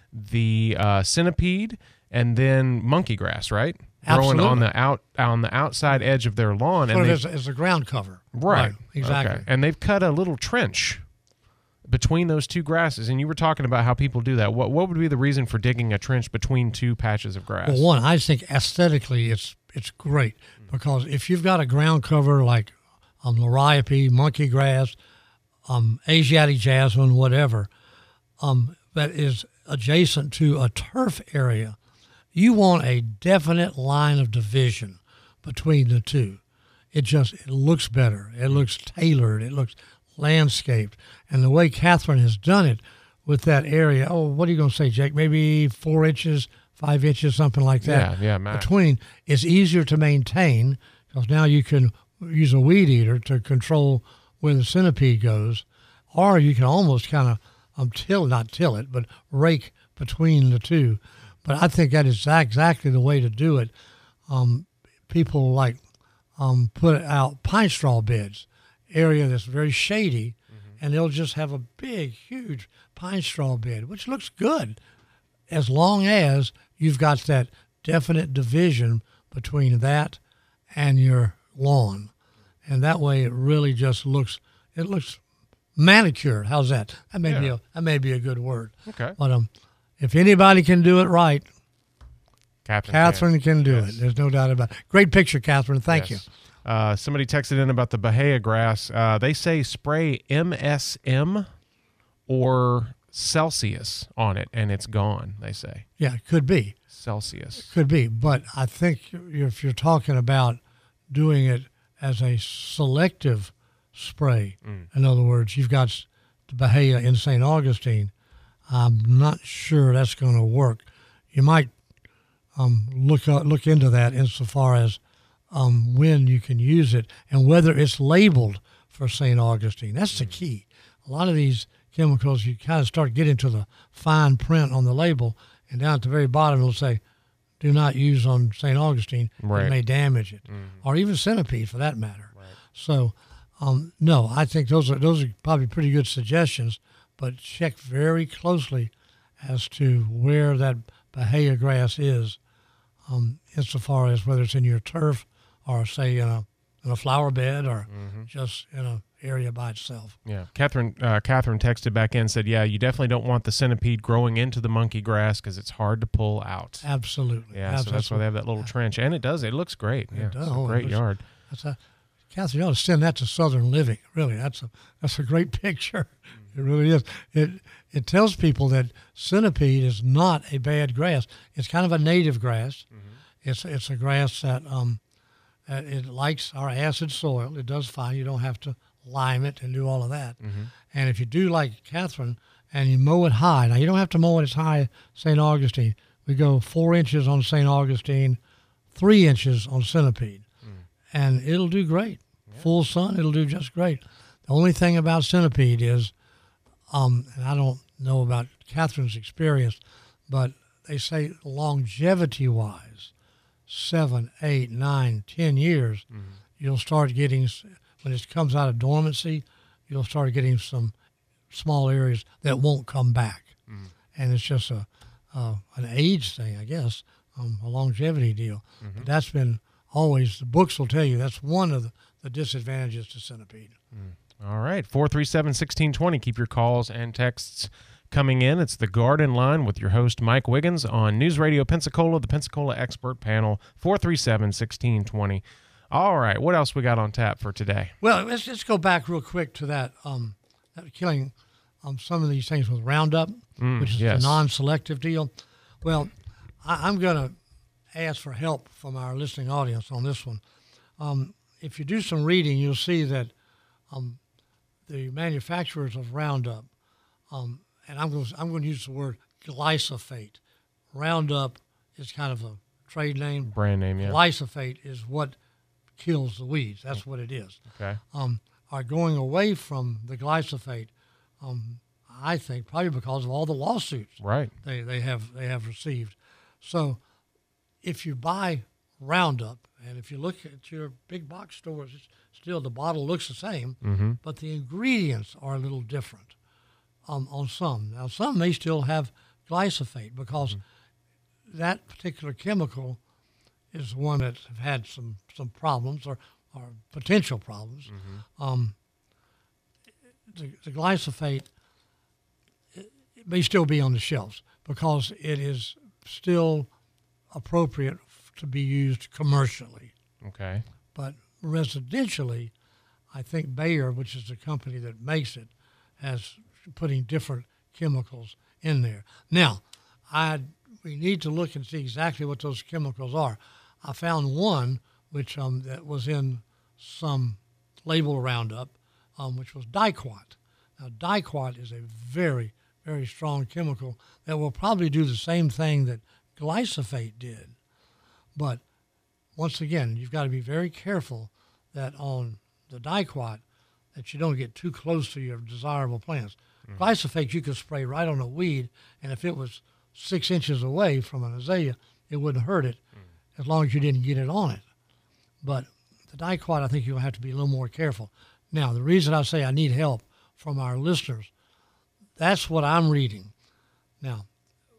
the uh, centipede and then monkey grass, right? Growing on Absolutely. the out on the outside edge of their lawn, Sort and of they've- as, as a ground cover. Right. Exactly. Okay. And they've cut a little trench between those two grasses. And you were talking about how people do that. What what would be the reason for digging a trench between two patches of grass? Well, one, I just think aesthetically it's it's great because if you've got a ground cover like um, liriope, monkey grass, um, Asiatic jasmine, whatever, um, that is adjacent to a turf area, you want a definite line of division between the two. It just it looks better. It looks tailored. It looks landscaped. And the way Catherine has done it with that area, oh, what are you going to say, Jake? Maybe four inches, five inches, something like that. Yeah, yeah, max. Between, it's easier to maintain because now you can use a weed eater to control where the centipede goes, or you can almost kind of um, till, not till it, but rake between the two. But I think that is exactly the way to do it. Um, people like um, put out pine straw beds, area that's very shady, mm-hmm. and they'll just have a big, huge pine straw bed, which looks good as long as you've got that definite division between that and your lawn. And that way it really just looks, it looks manicured. How's that? That may, yeah. be, a, that may be a good word. Okay. But um, if anybody can do it right, Catherine, Catherine can, can do yes. it. There's no doubt about it. Great picture, Catherine. Thank yes. you. Uh, somebody texted in about the Bahia grass. Uh, they say spray M S M or Celsius on it, and it's gone, they say. Yeah, it could be. Celsius. Could be. But I think if you're talking about doing it as a selective spray, mm. in other words, you've got the Bahia in Saint Augustine, I'm not sure that's going to work. You might um, look uh, look into that insofar as um, when you can use it and whether it's labeled for Saint Augustine. That's the key. A lot of these chemicals, you kind of start getting to the fine print on the label, and down at the very bottom it'll say, do not use on Saint Augustine. Right. It may damage it, mm-hmm. or even centipede for that matter. Right. So, um, no, I think those are those are probably pretty good suggestions, but check very closely as to where that Bahia grass is, um, insofar as whether it's in your turf or, say, in a, in a flower bed or mm-hmm. just in an area by itself. Yeah. Catherine uh, Catherine texted back in and said, yeah, you definitely don't want the centipede growing into the monkey grass because it's hard to pull out. Absolutely. Yeah, Absolutely. so that's why they have that little yeah. trench. And it does. It looks great. It yeah, does. It's a great looks, yard. That's a, Catherine, you ought to send that to Southern Living. Really, that's a that's a great picture. It really is. It it tells people that centipede is not a bad grass. It's kind of a native grass. Mm-hmm. It's it's a grass that um that it likes our acid soil. It does fine. You don't have to lime it and do all of that. Mm-hmm. And if you do like Catherine and you mow it high, now you don't have to mow it as high as Saint Augustine. We go four inches on Saint Augustine, three inches on centipede, mm. and it'll do great. Yeah. Full sun, it'll do just great. The only thing about centipede is, um, and I don't know about Catherine's experience, but they say longevity-wise, seven, eight, nine, ten years, mm-hmm. you'll start getting, when it comes out of dormancy, you'll start getting some small areas that won't come back. Mm-hmm. And it's just a uh, an age thing, I guess, um, a longevity deal. Mm-hmm. But that's been always, the books will tell you, that's one of the, the disadvantages to centipede. Mm. All right, four three seven, one six two zero. Keep your calls and texts coming in. It's the Garden Line with your host, Mike Wiggins, on News Radio Pensacola, the Pensacola Expert Panel, four three seven, one six two zero. All right, what else we got on tap for today? Well, let's just go back real quick to that, um, that killing um, some of these things with Roundup, mm, which is yes. a non-selective deal. Well, I, I'm going to ask for help from our listening audience on this one. Um, if you do some reading, you'll see that um, the manufacturers of Roundup, um, and I'm going to, I'm going to use the word glyphosate. Roundup is kind of a trade name. Brand name, yeah. Glyphosate is what kills the weeds. That's what it is. Okay. Um, are going away from the glyphosate, um, I think, probably because of all the lawsuits right. they, they have they have received. So if you buy Roundup, and if you look at your big box stores, it's still the bottle looks the same, mm-hmm. but the ingredients are a little different um, on some. Now, some may still have glyphosate because mm-hmm. that particular chemical is one that have had some, some problems or, or potential problems. Mm-hmm. Um, the, the glyphosate it, it may still be on the shelves because it is still appropriate to be used commercially. Okay. But residentially, I think Bayer, which is the company that makes it, has putting different chemicals in there. Now, I we need to look and see exactly what those chemicals are. I found one which um, that was in some label Roundup, um, which was Diquat. Now, Diquat is a very, very strong chemical that will probably do the same thing that glyphosate did. But once again, you've got to be very careful that on the Diquat that you don't get too close to your desirable plants. Mm-hmm. Glyphosate you could spray right on a weed, and if it was six inches away from an azalea, it wouldn't hurt it mm-hmm. as long as you didn't get it on it. But the dicot, I think you'll have to be a little more careful. Now, the reason I say I need help from our listeners, that's what I'm reading. Now,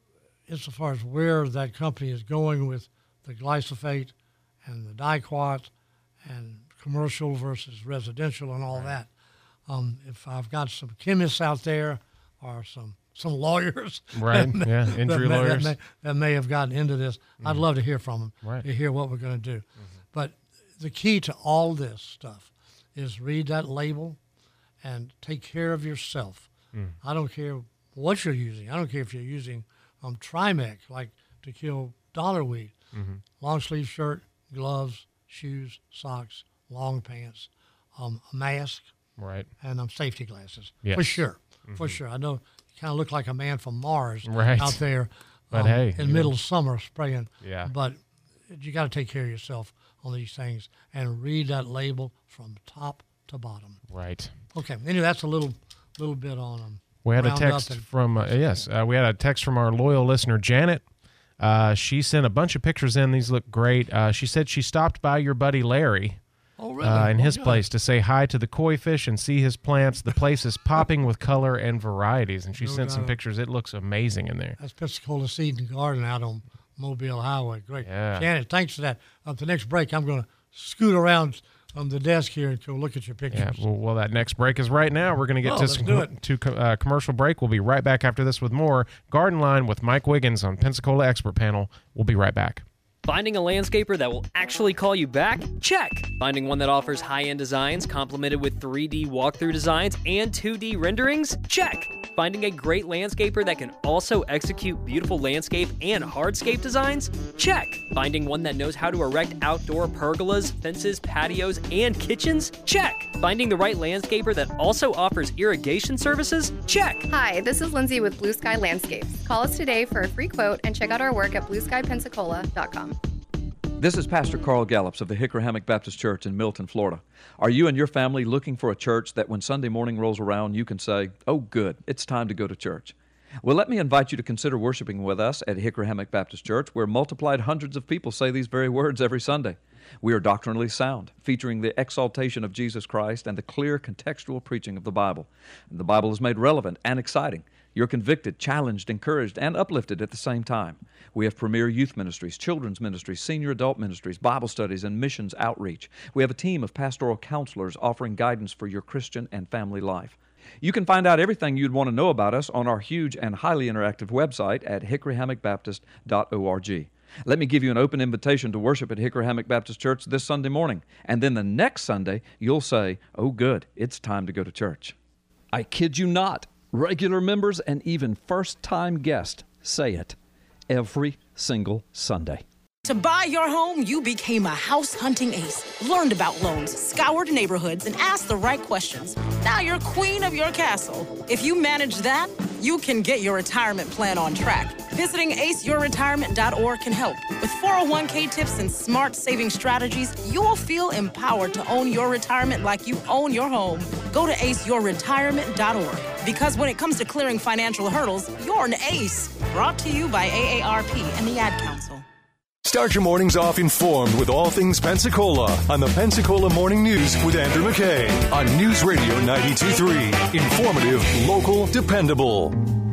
as far as where that company is going with the glyphosate and the dicot and commercial versus residential and all right. that, um, if I've got some chemists out there or some some lawyers, right? that, yeah, injury that, lawyers that may, that may have gotten into this, mm-hmm. I'd love to hear from them, right. to hear what we're going to do. Mm-hmm. But the key to all this stuff is read that label and take care of yourself. Mm. I don't care what you're using. I don't care if you're using um, Trimex, like to kill dollarweed, mm-hmm. long sleeve shirt, gloves, shoes, socks, long pants, um, a mask, right, and um, safety glasses, yes. for sure, mm-hmm. for sure. I know you kind of look like a man from Mars right. out there, but um, hey, in middle of summer spraying. Yeah, but you got to take care of yourself on these things and read that label from top to bottom. Right. Okay. Anyway, that's a little little bit on them. We had a text from, uh, yes, uh, we had a text from our loyal listener, Janet. Uh, she sent a bunch of pictures in. These look great. Uh, she said she stopped by your buddy Larry oh, really? uh, in oh, his God. place to say hi to the koi fish and see his plants. The place is popping with color and varieties, and she no sent some doubt. pictures. It looks amazing in there. That's Pensacola Seed and Garden out on Mobile Highway. Great. Yeah. Janet, thanks for that. Uh, the next break, I'm going to scoot around on the desk here and go look at your pictures. Yeah, well, well, that next break is right now. We're going to get Oh, to let's some do it. to co- uh, commercial break. We'll be right back after this with more Garden Line with Mike Wiggins on Pensacola Expert Panel. We'll be right back. Finding a landscaper that will actually call you back? Check. Finding one that offers high-end designs complemented with three D walkthrough designs and two D renderings? Check. Finding a great landscaper that can also execute beautiful landscape and hardscape designs? Check. Finding one that knows how to erect outdoor pergolas, fences, patios, and kitchens? Check. Finding the right landscaper that also offers irrigation services? Check. Hi, this is Lindsay with Blue Sky Landscapes. Call us today for a free quote and check out our work at blue sky pensacola dot com. This is Pastor Carl Gallups of the Hickory Hammock Baptist Church in Milton, Florida. Are you and your family looking for a church that when Sunday morning rolls around, you can say, oh, good, it's time to go to church? Well, let me invite you to consider worshiping with us at Hickory Hammock Baptist Church, where multiplied hundreds of people say these very words every Sunday. We are doctrinally sound, featuring the exaltation of Jesus Christ and the clear contextual preaching of the Bible. The Bible is made relevant and exciting. You're convicted, challenged, encouraged, and uplifted at the same time. We have premier youth ministries, children's ministries, senior adult ministries, Bible studies, and missions outreach. We have a team of pastoral counselors offering guidance for your Christian and family life. You can find out everything you'd want to know about us on our huge and highly interactive website at hickory hammock baptist dot org. Let me give you an open invitation to worship at Hickory Hammock Baptist Church this Sunday morning, and then the next Sunday, you'll say, oh good, it's time to go to church. I kid you not. Regular members and even first-time guests say it every single Sunday. To buy your home, you became a house hunting ace, learned about loans, scoured neighborhoods, and asked the right questions. Now you're queen of your castle. If you manage that, you can get your retirement plan on track. Visiting ace your retirement dot org can help. With four oh one k tips and smart saving strategies, you'll feel empowered to own your retirement like you own your home. Go to ace your retirement dot org. Because when it comes to clearing financial hurdles, you're an ace. Brought to you by A A R P and the Ad Council. Start your mornings off informed with all things Pensacola on the Pensacola Morning News with Andrew McKay on News Radio ninety-two point three. Informative, local, dependable.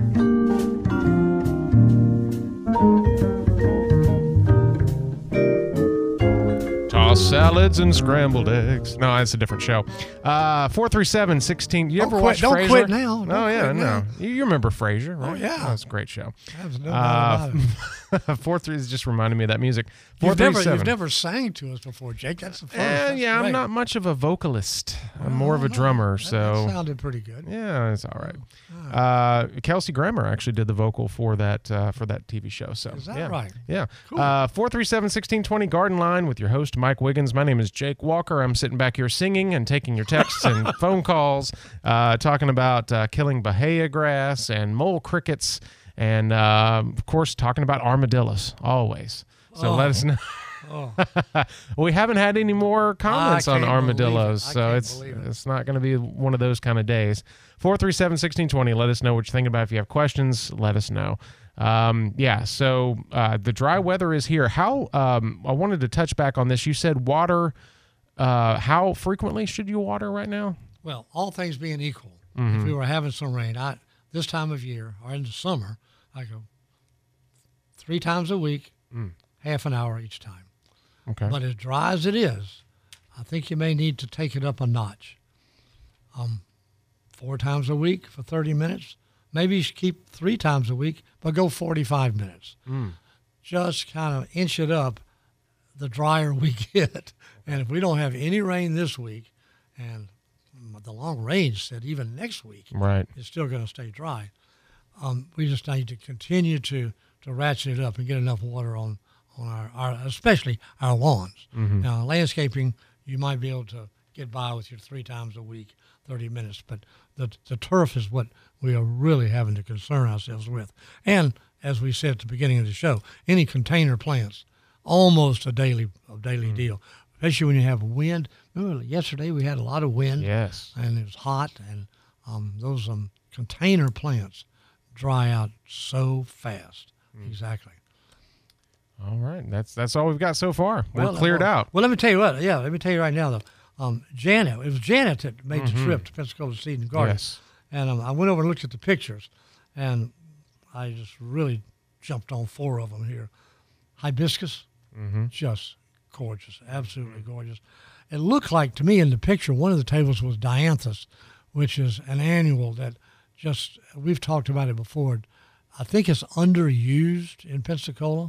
Tossed salads and scrambled eggs. No, it's a different show. Uh, four three seven, sixteen. You Don't ever quit- watch don't Frasier? quit now. Don't Oh, yeah, quit no. now. You you remember Frasier, right? Oh, yeah. That was a great show. There's no doubt about Uh, four three is just reminding me of that music. Four You've three never, seven. you've never sang to us before, Jake. That's the first. Eh, That's yeah, I'm great. not much of a vocalist. I'm more of a drummer, That- so that sounded pretty good. yeah, it's all right. Uh, Kelsey Grammer actually did the vocal for that uh, for that T V show. So Is that yeah. right? Yeah. Cool. Uh, four three seven, sixteen twenty Garden Line with your host Mike Wiggins. My name is Jake Walker. I'm sitting back here singing and taking your texts and phone calls, uh, talking about uh, killing bahia grass and mole crickets, and uh, of course talking about armadillos always. So Oh. let us know. Oh. We haven't had any more comments on can't armadillos, believe it. I so can't it's believe it. it's not going to be one of those kind of days. four three seven, one six two zero. Let us know what you're thinking about. If you have questions, let us know. Um, yeah, so uh, the dry weather is here. How um, I wanted to touch back on this. You said water. Uh, how frequently should you water right now? Well, all things being equal, Mhm. if we were having some rain, I this time of year or in the summer, I go three times a week, Mm. half an hour each time. Okay. But as dry as it is, I think you may need to take it up a notch. Um, four times a week for thirty minutes. Maybe you should keep three times a week, but go forty-five minutes. Mm. Just kind of inch it up the drier we get. And if we don't have any rain this week, and the long range said even next week, Right. it's still going to stay dry. Um, we just need to continue to, to ratchet it up and get enough water on, on our, our especially our lawns. Mhm. Now, landscaping, you might be able to get by with your three times a week, thirty minutes, but the, the turf is what we are really having to concern ourselves with. And as we said at the beginning of the show, any container plants, almost a daily a daily Mm-hmm. deal, especially when you have wind. Remember yesterday we had a lot of wind. Yes. And it was hot, and um, those um, container plants dry out so fast. Mm. Exactly. All right. That's that's all we've got so far. We're Well, cleared well, out. Well, let me tell you what. Yeah, let me tell you right now, though. Um, Janet, it was Janet that made Mhm. the trip to Pensacola Seed and Garden. Yes. And um, I went over and looked at the pictures, and I just really jumped on four of them here. Hibiscus, Mhm. just gorgeous, absolutely gorgeous. It looked like to me in the picture, one of the tables was dianthus, which is an annual that just, we've talked about it before. I think it's underused in Pensacola.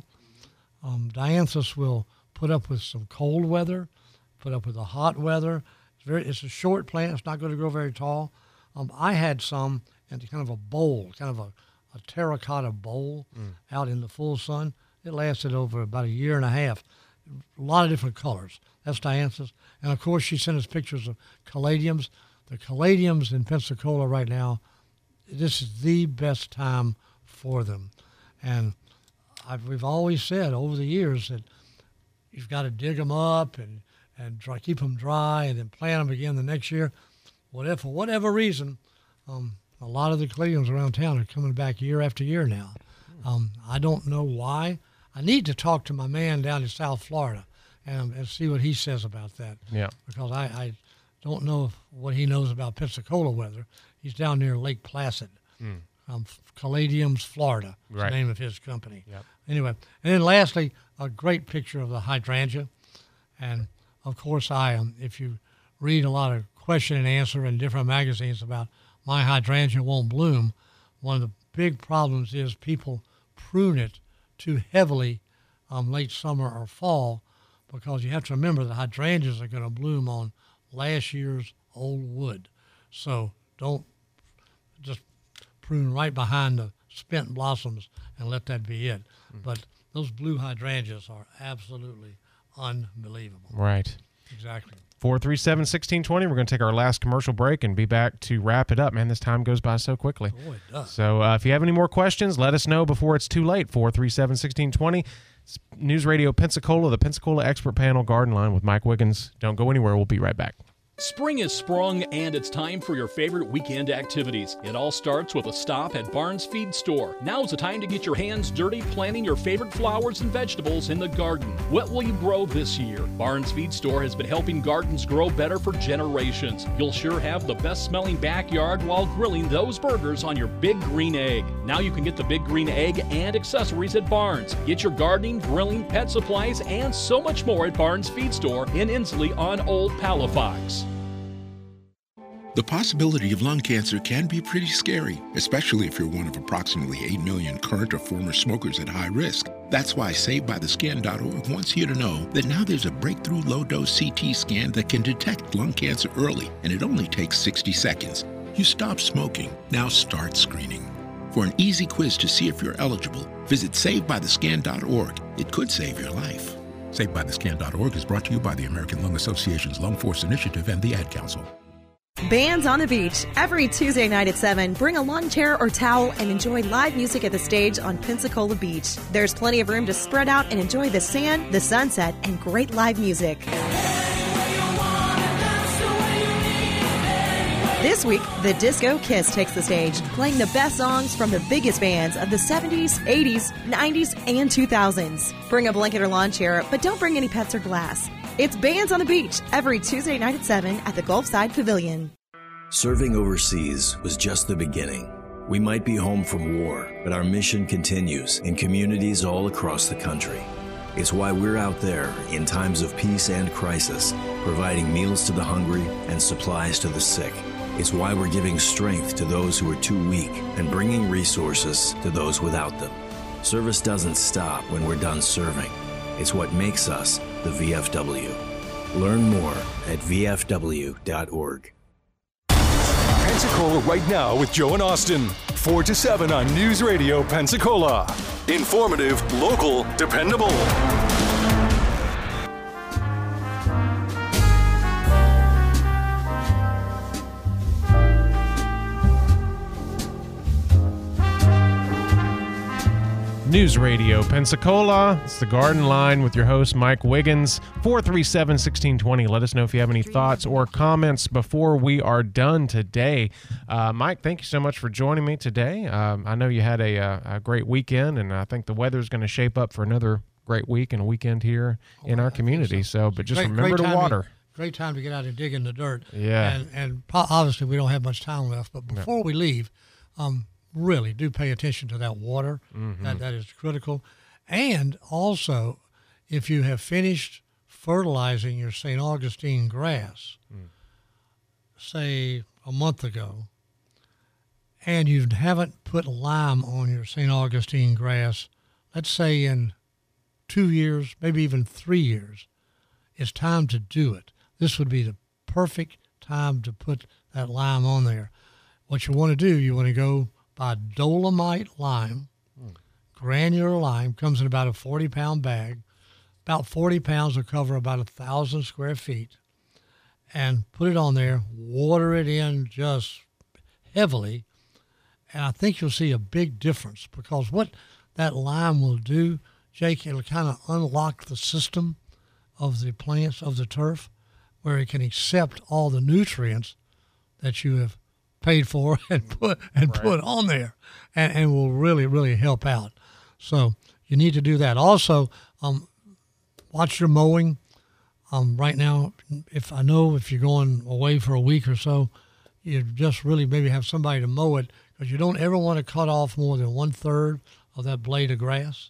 Um, dianthus will put up with some cold weather, put up with the hot weather. It's very, it's a short plant. It's not going to grow very tall. Um, I had some in kind of a bowl, kind of a, a terracotta bowl Mm. out in the full sun. It lasted over about a year and a half. A lot of different colors. That's dianthus. And, of course, she sent us pictures of caladiums. The caladiums in Pensacola right now, this is the best time for them. And I've, we've always said over the years that you've got to dig them up and, and dry, keep them dry and then plant them again the next year. Whatever, for whatever reason, um, a lot of the caladiums around town are coming back year after year now. Um, I don't know why. I need to talk to my man down in South Florida and, and see what he says about that. Yeah. Because I, I don't know if, what he knows about Pensacola weather. He's down near Lake Placid, Mm. um, Caladiums, Florida. Is Right. the name of his company. Yep. Anyway, and then lastly, a great picture of the hydrangea. And, of course, I um, if you read a lot of question and answer in different magazines about my hydrangea won't bloom, one of the big problems is people prune it too heavily um, late summer or fall, because you have to remember that hydrangeas are going to bloom on last year's old wood. So don't just prune right behind the spent blossoms and let that be it. Mm. But those blue hydrangeas are absolutely unbelievable. Right. Exactly. four three seven, one six two zero. We're going to take our last commercial break and be back to wrap it up. Man, this time goes by so quickly. Boy, it does. So uh, if you have any more questions, let us know before it's too late. four three seven, one six two zero. It's News Radio Pensacola, the Pensacola Expert Panel Garden Line with Mike Wiggins. Don't go anywhere. We'll be right back. Spring is sprung, and it's time for your favorite weekend activities. It all starts with a stop at Barnes Feed Store. Now's the time to get your hands dirty planting your favorite flowers and vegetables in the garden. What will you grow this year? Barnes Feed Store has been helping gardens grow better for generations. You'll sure have the best smelling backyard while grilling those burgers on your Big Green Egg. Now you can get the Big Green Egg and accessories at Barnes. Get your gardening, grilling, pet supplies, and so much more at Barnes Feed Store in Inslee on Old Palafox. The possibility of lung cancer can be pretty scary, especially if you're one of approximately eight million current or former smokers at high risk. That's why Saved By The Scan dot org wants you to know that now there's a breakthrough low-dose C T scan that can detect lung cancer early, and it only takes sixty seconds. You stop smoking, now start screening. For an easy quiz to see if you're eligible, visit Saved By The Scan dot org. It could save your life. Saved By The Scan dot org is brought to you by the American Lung Association's Lung Force Initiative and the Ad Council. Bands on the Beach. Every Tuesday night at seven, bring a lawn chair or towel and enjoy live music at the stage on Pensacola Beach. There's plenty of room to spread out and enjoy the sand, the sunset, and great live music. This week, the Disco Kiss takes the stage, playing the best songs from the biggest bands of the seventies, eighties, nineties, and two thousands. Bring a blanket or lawn chair, but don't bring any pets or glass. It's Bands on the Beach every Tuesday night at seven at the Gulfside Pavilion. Serving overseas was just the beginning. We might be home from war, but our mission continues in communities all across the country. It's why we're out there in times of peace and crisis, providing meals to the hungry and supplies to the sick. It's why we're giving strength to those who are too weak and bringing resources to those without them. Service doesn't stop when we're done serving. It's what makes us the V F W. Learn more at V F W dot org. Pensacola right now with Joe and Austin. four to seven on News Radio Pensacola. Informative, local, dependable. News Radio Pensacola. It's the Garden Line with your host, Mike Wiggins. four three seven, one six two zero. Let us know if you have any thoughts or comments before we are done today. Uh, Mike, thank you so much for joining me today. Um, I know you had a, a great weekend, and I think the weather's going to shape up for another great week and a weekend here in our community. So, but just Great- remember great to time water. to- Great time to get out and dig in the dirt. Yeah. And, and po- obviously we don't have much time left, but before we leave, um, really do pay attention to that water. Mhm. That That is critical. And also, if you have finished fertilizing your Saint Augustine grass, Mm. say a month ago, and you haven't put lime on your Saint Augustine grass, let's say in two years, maybe even three years, it's time to do it. This would be the perfect time to put that lime on there. What you want to do, you want to go buy Dolomite lime, granular lime, comes in about a forty pound bag. About forty pounds will cover about a thousand square feet. And put it on there, water it in just heavily, and I think you'll see a big difference, because what that lime will do, Jake, it'll kind of unlock the system of the plants, of the turf, where it can accept all the nutrients that you have paid for and put and Right. put on there, and, and will really, really help out. So you need to do that. Also, um, watch your mowing. Um, right now, if I know if you're going away for a week or so, you just really maybe have somebody to mow it, because you don't ever want to cut off more than one third of that blade of grass.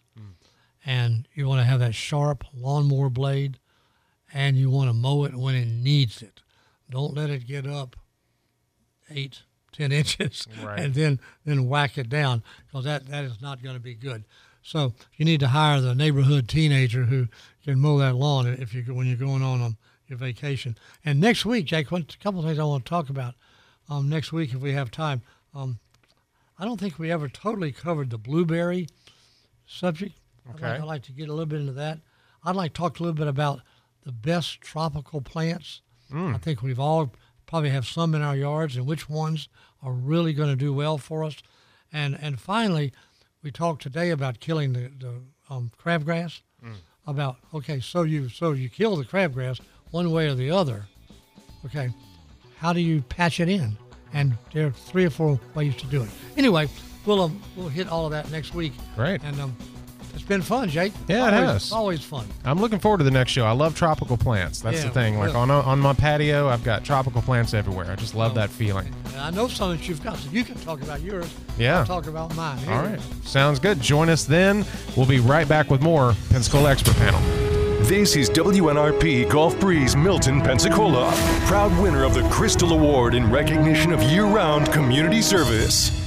And you want to have that sharp lawnmower blade, and you want to mow it when it needs it. Don't let it get up eight, ten inches, Right. and then then whack it down, because that, that is not going to be good. So you need to hire the neighborhood teenager who can mow that lawn if you when you're going on on your vacation. And next week, Jake, one, a couple of things I want to talk about. Um, next week, if we have time, um, I don't think we ever totally covered the blueberry subject. I'd Okay. like, I'd like to get a little bit into that. I'd like to talk a little bit about the best tropical plants. Mm. I think we've all probably have some in our yards, and which ones are really going to do well for us. And and finally, we talked today about killing the, the um, crabgrass. Mm. About okay, so you so you kill the crabgrass one way or the other. Okay, how do you patch it in? And there are three or four ways to do it. Anyway, we'll um, we'll hit all of that next week. Great. And um, it's been fun, Jake. Yeah, it always, has. It's always fun. I'm looking forward to the next show. I love tropical plants. That's Yeah, the thing. Like well- on on my patio, I've got tropical plants everywhere. I just love that feeling. And I know some that you've got, so you can talk about yours. Yeah. I'll talk about mine. Here All we right. go. Sounds good. Join us then. We'll be right back with more Pensacola Expert Panel. This is W N R P Gulf Breeze Milton, Pensacola, proud winner of the Crystal Award in recognition of year-round community service.